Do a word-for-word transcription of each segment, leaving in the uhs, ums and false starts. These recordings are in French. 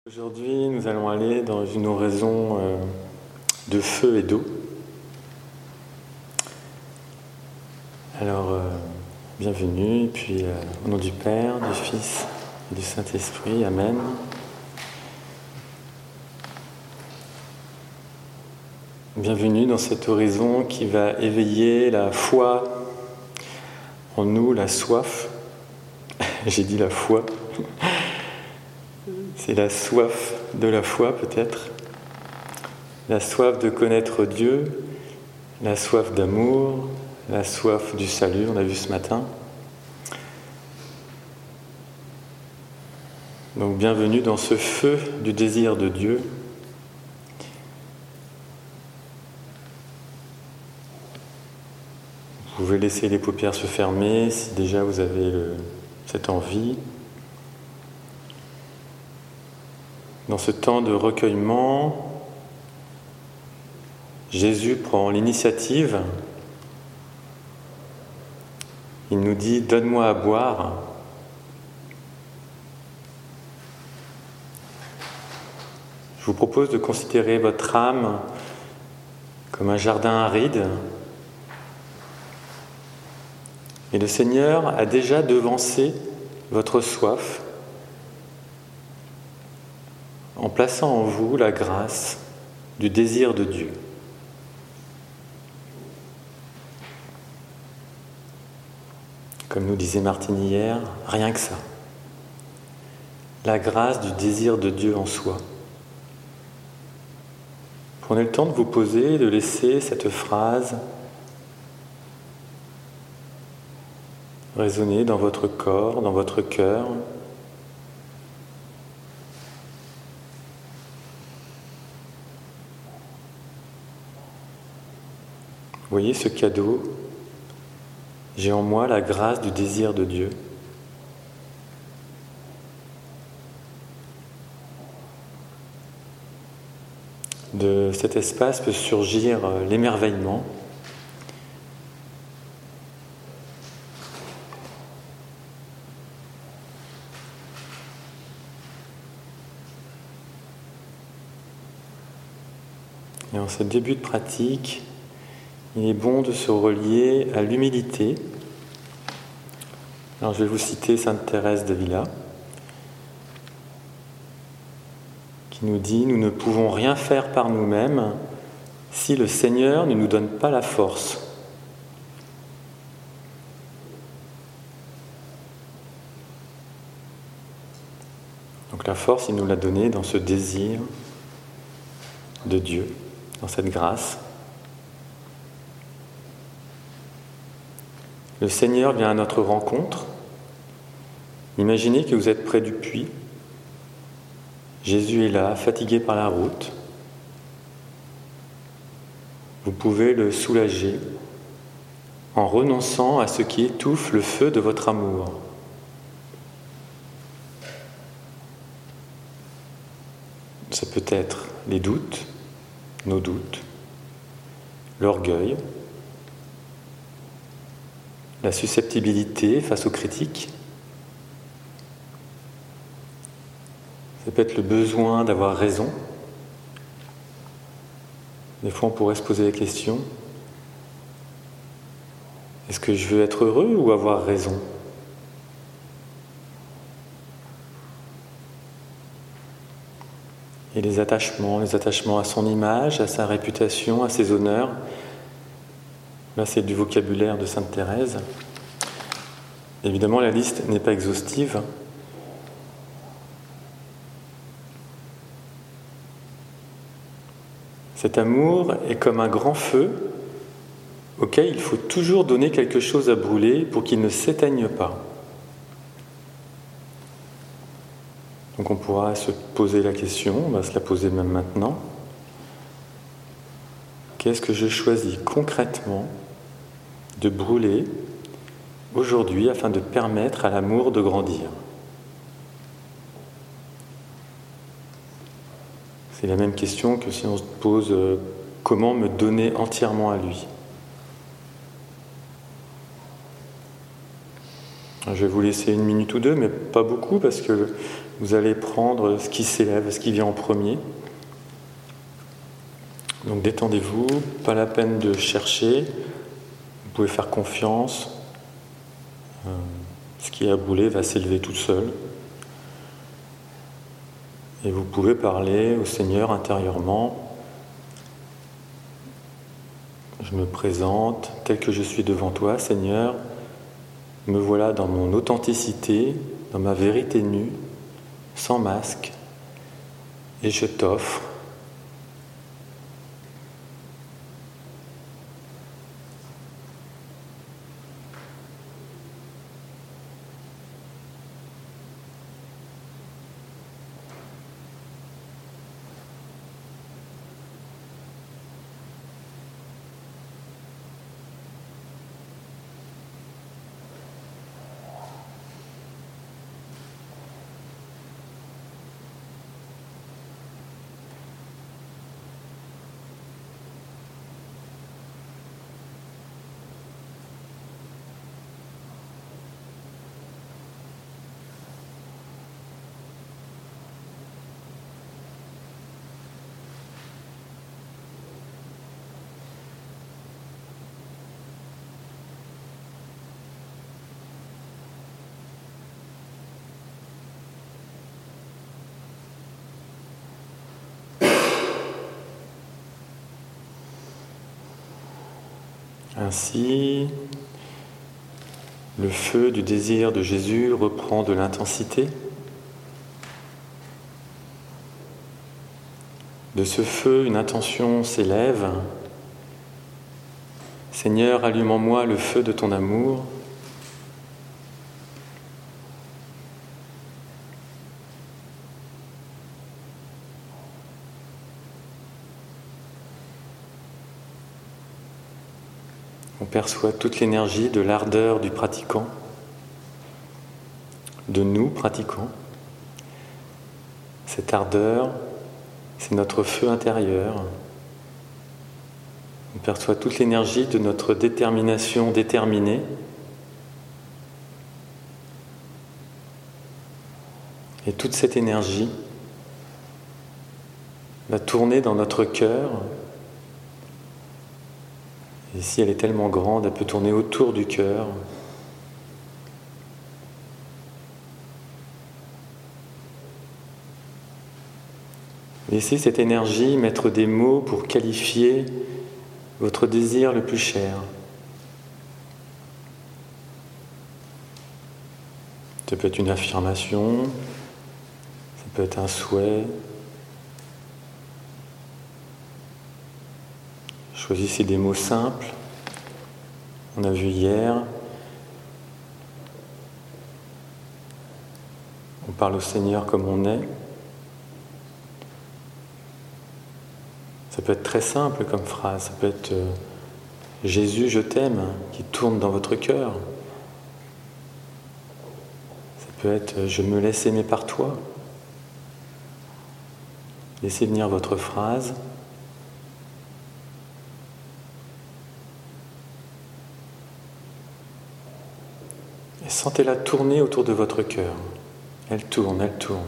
Aujourd'hui, nous allons aller dans une oraison euh, de feu et d'eau. Alors, euh, bienvenue, et puis euh, au nom du Père, du Fils et du Saint-Esprit, Amen. Bienvenue dans cette oraison qui va éveiller la foi en nous, la soif. J'ai dit la foi. C'est la soif de la foi peut-être, la soif de connaître Dieu, la soif d'amour, la soif du salut, on a vu ce matin. Donc bienvenue dans ce feu du désir de Dieu. Vous pouvez laisser les paupières se fermer si déjà vous avez le, cette envie. Dans ce temps de recueillement, Jésus prend l'initiative. Il nous dit « Donne-moi à boire ». Je vous propose de considérer votre âme comme un jardin aride. Et le Seigneur a déjà devancé votre soif en plaçant en vous la grâce du désir de Dieu. Comme nous disait Martine hier, rien que ça. La grâce du désir de Dieu en soi. Prenez le temps de vous poser et de laisser cette phrase résonner dans votre corps, dans votre cœur. Vous voyez ce cadeau, j'ai en moi la grâce du désir de Dieu. De cet espace peut surgir l'émerveillement. Et en ce début de pratique, il est bon de se relier à l'humilité. Alors je vais vous citer Sainte Thérèse d'Avila, qui nous dit « Nous ne pouvons rien faire par nous-mêmes si le Seigneur ne nous donne pas la force. » Donc la force, il nous l'a donnée dans ce désir de Dieu, dans cette grâce. Le Seigneur vient à notre rencontre. Imaginez que vous êtes près du puits. Jésus est là, fatigué par la route. Vous pouvez le soulager en renonçant à ce qui étouffe le feu de votre amour. Ça peut être les doutes, nos doutes, l'orgueil, la susceptibilité face aux critiques. Ça peut être le besoin d'avoir raison. Des fois, on pourrait se poser la question, est-ce que je veux être heureux ou avoir raison ? Et les attachements, les attachements à son image, à sa réputation, à ses honneurs. Là, c'est du vocabulaire de Sainte Thérèse. Évidemment, la liste n'est pas exhaustive. Cet amour est comme un grand feu auquel il faut toujours donner quelque chose à brûler pour qu'il ne s'éteigne pas. Donc on pourra se poser la question, on va se la poser même maintenant. Qu'est-ce que je choisis concrètement de brûler aujourd'hui afin de permettre à l'amour de grandir? C'est la même question que si on se pose euh, comment me donner entièrement à lui. Je vais vous laisser une minute ou deux, mais pas beaucoup, parce que vous allez prendre ce qui s'élève, ce qui vient en premier. Donc détendez-vous, pas la peine de chercher, vous pouvez faire confiance. Euh, ce qui est à bouler va s'élever tout seul. Et vous pouvez parler au Seigneur intérieurement. Je me présente tel que je suis devant toi, Seigneur. Me voilà dans mon authenticité, dans ma vérité nue, sans masque. Et je t'offre ainsi. Le feu du désir de Jésus reprend de l'intensité. De ce feu, une intention s'élève. Seigneur, allume en moi le feu de ton amour. On perçoit toute l'énergie de l'ardeur du pratiquant, de nous pratiquants. Cette ardeur, c'est notre feu intérieur. On perçoit toute l'énergie de notre détermination déterminée. Et toute cette énergie va tourner dans notre cœur. Et si elle est tellement grande, elle peut tourner autour du cœur. Laissez cette énergie mettre des mots pour qualifier votre désir le plus cher. Ça peut être une affirmation, ça peut être un souhait. Choisissez des mots simples. On a vu hier. On parle au Seigneur comme on est. Ça peut être très simple comme phrase. Ça peut être euh, « Jésus, je t'aime » qui tourne dans votre cœur. Ça peut être « Je me laisse aimer par toi ». Laissez venir votre phrase. Et sentez-la tourner autour de votre cœur. Elle tourne, elle tourne.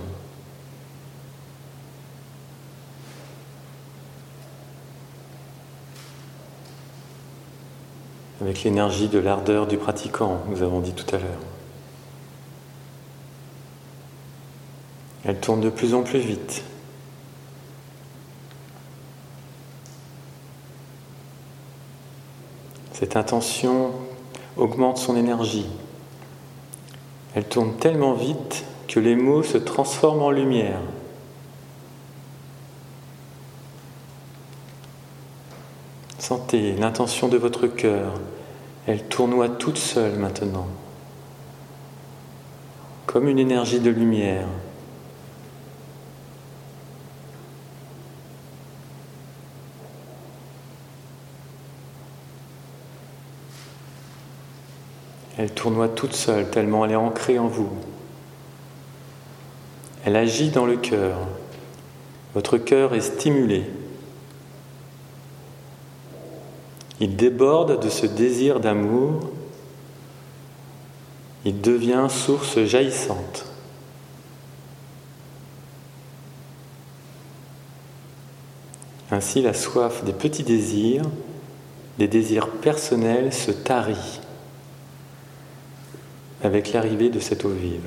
Avec l'énergie de l'ardeur du pratiquant, nous avons dit tout à l'heure. Elle tourne de plus en plus vite. Cette intention augmente son énergie. Elle tourne tellement vite que les mots se transforment en lumière. Sentez l'intention de votre cœur. Elle tournoie toute seule maintenant, comme une énergie de lumière. Elle tournoie toute seule, tellement elle est ancrée en vous. Elle agit dans le cœur. Votre cœur est stimulé. Il déborde de ce désir d'amour. Il devient source jaillissante. Ainsi, la soif des petits désirs, des désirs personnels se tarit avec l'arrivée de cette eau vive.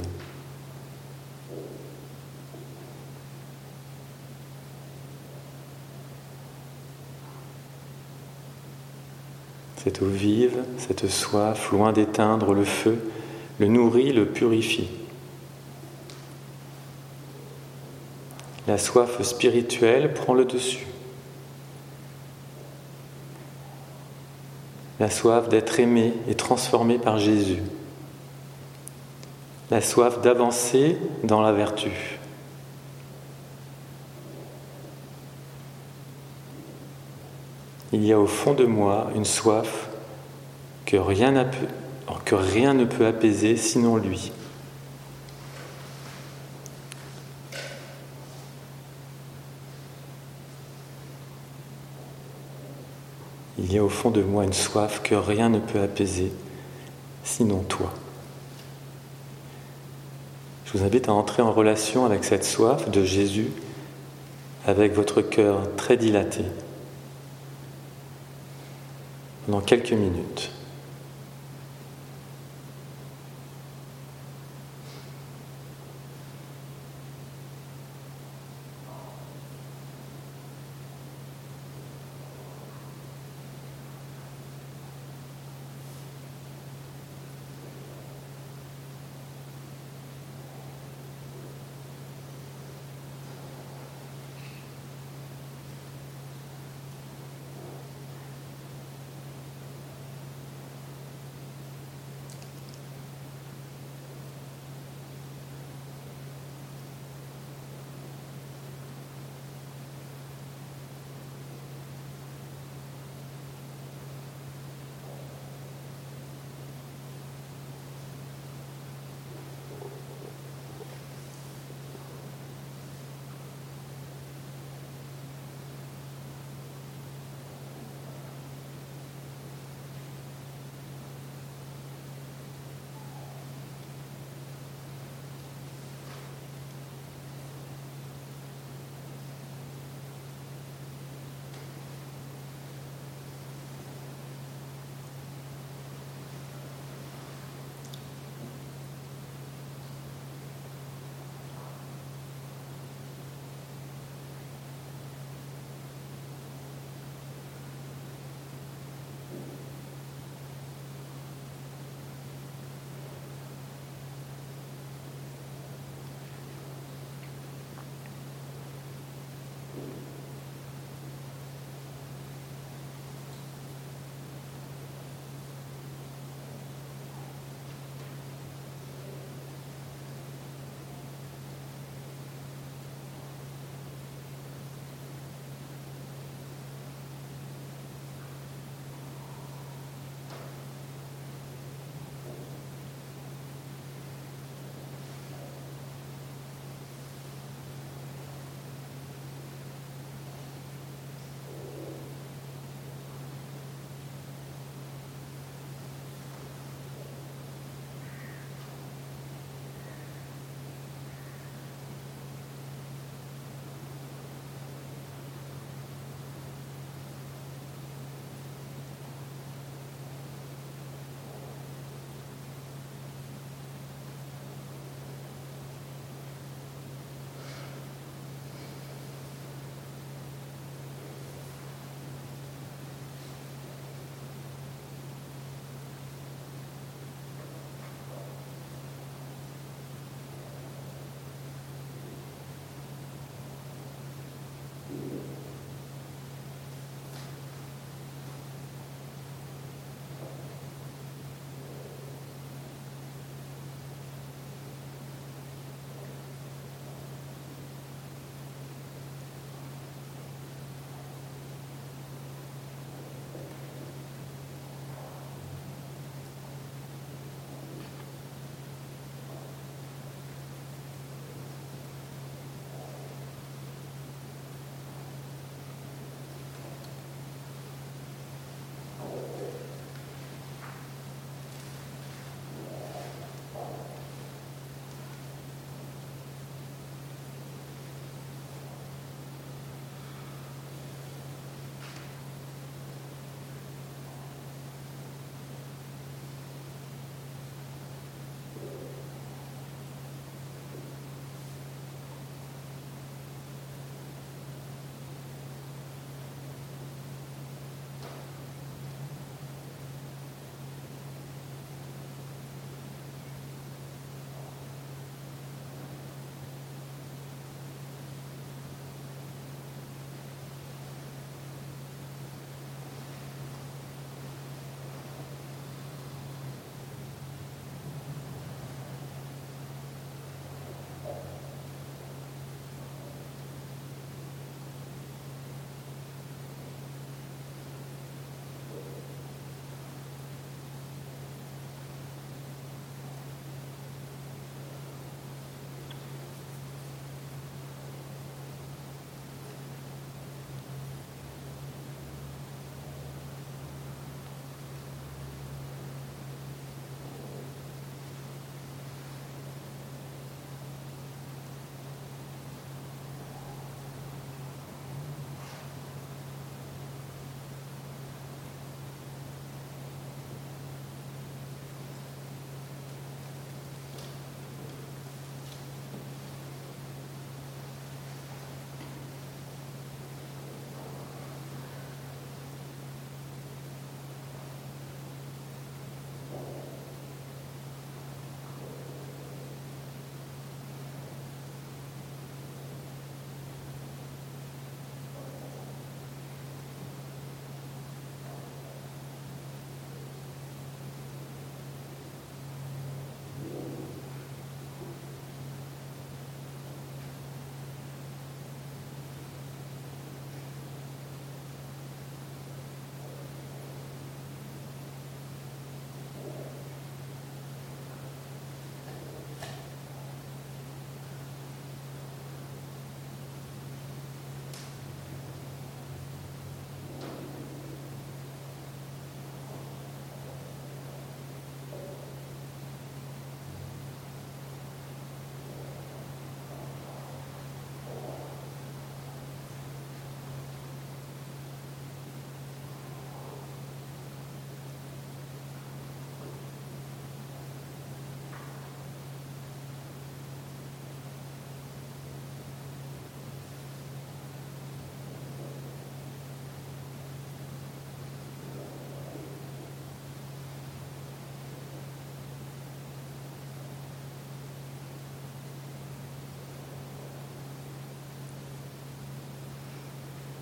Cette eau vive, cette soif, loin d'éteindre le feu, le nourrit, le purifie. La soif spirituelle prend le dessus. La soif d'être aimé et transformé par Jésus. La soif d'avancer dans la vertu. Il y a au fond de moi une soif que rien, n'a pu, que rien ne peut apaiser sinon lui. Il y a au fond de moi une soif que rien ne peut apaiser sinon toi. Je vous invite à entrer en relation avec cette soif de Jésus, avec votre cœur très dilaté, pendant quelques minutes.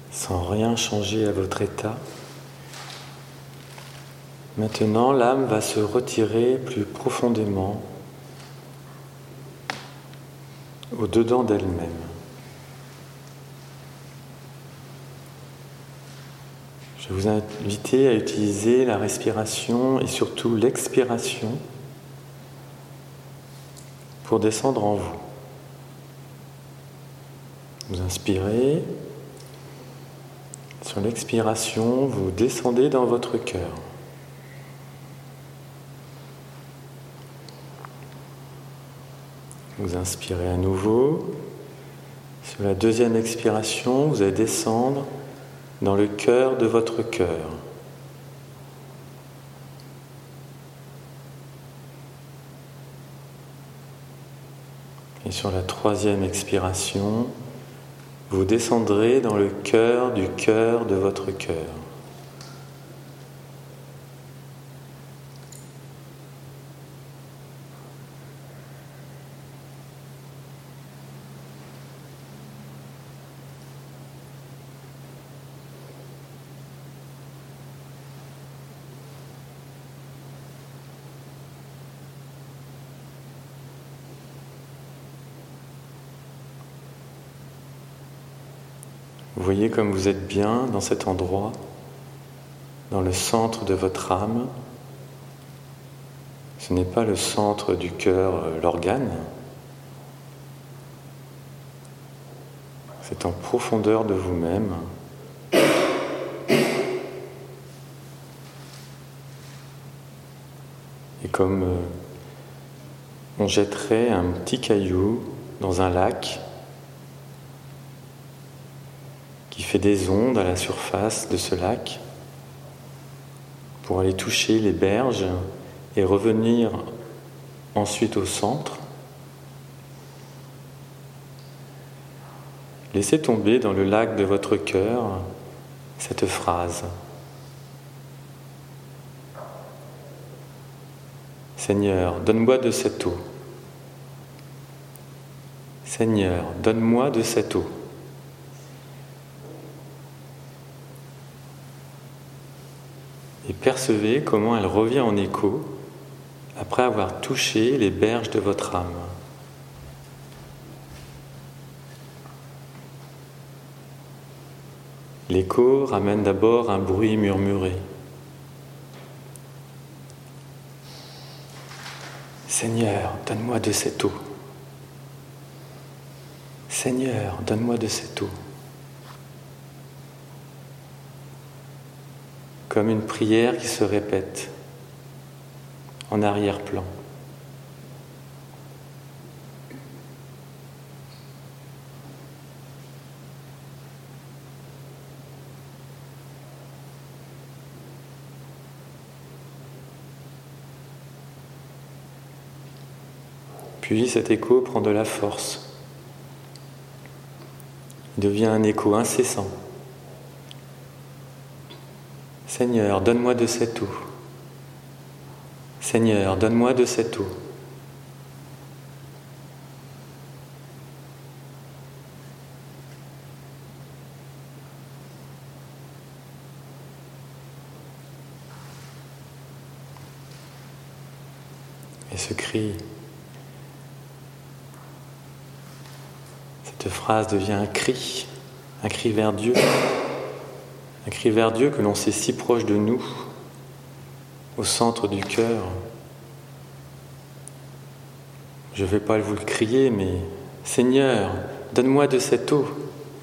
sans rien changer à votre état. Maintenant, l'âme va se retirer plus profondément au-dedans d'elle-même. Je vais vous inviter à utiliser la respiration et surtout l'expiration pour descendre en vous. Vous inspirez. Sur l'expiration, vous descendez dans votre cœur. Vous inspirez à nouveau. Sur la deuxième expiration, vous allez descendre dans le cœur de votre cœur. Et sur la troisième expiration, vous descendrez dans le cœur du cœur de votre cœur. Vous voyez comme vous êtes bien dans cet endroit, dans le centre de votre âme. Ce n'est pas le centre du cœur, l'organe. C'est en profondeur de vous-même. Et comme on jetterait un petit caillou dans un lac, qui fait des ondes à la surface de ce lac pour aller toucher les berges et revenir ensuite au centre. Laissez tomber dans le lac de votre cœur cette phrase. Seigneur, donne-moi de cette eau. Seigneur, donne-moi de cette eau. Et percevez comment elle revient en écho après avoir touché les berges de votre âme. L'écho ramène d'abord un bruit murmuré. Seigneur, donne-moi de cette eau. Seigneur, donne-moi de cette eau. Comme une prière qui se répète en arrière-plan. Puis cet écho prend de la force. Il devient un écho incessant. Seigneur, donne-moi de cette eau. Seigneur, donne-moi de cette eau. Et ce cri, cette phrase devient un cri, un cri vers Dieu. Un cri vers Dieu que l'on sait si proche de nous, au centre du cœur. Je ne vais pas vous le crier, mais Seigneur, donne-moi de cette eau.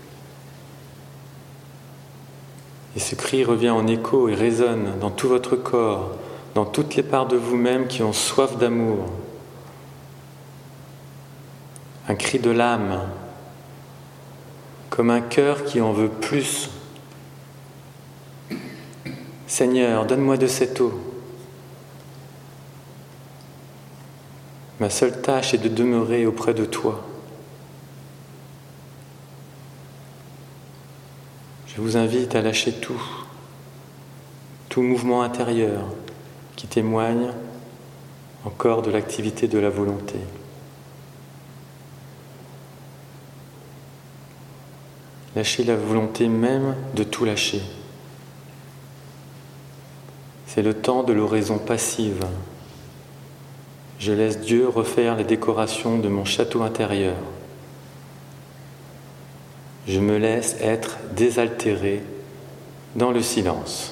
Et ce cri revient en écho et résonne dans tout votre corps, dans toutes les parts de vous-même qui ont soif d'amour. Un cri de l'âme, comme un cœur qui en veut plus. Seigneur, donne-moi de cette eau. Ma seule tâche est de demeurer auprès de toi. Je vous invite à lâcher tout, tout mouvement intérieur qui témoigne encore de l'activité de la volonté. Lâcher la volonté même de tout lâcher. C'est le temps de l'oraison passive. Je laisse Dieu refaire les décorations de mon château intérieur. Je me laisse être désaltéré dans le silence.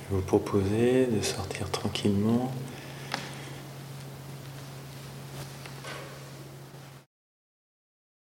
Je vais vous proposer de sortir tranquillement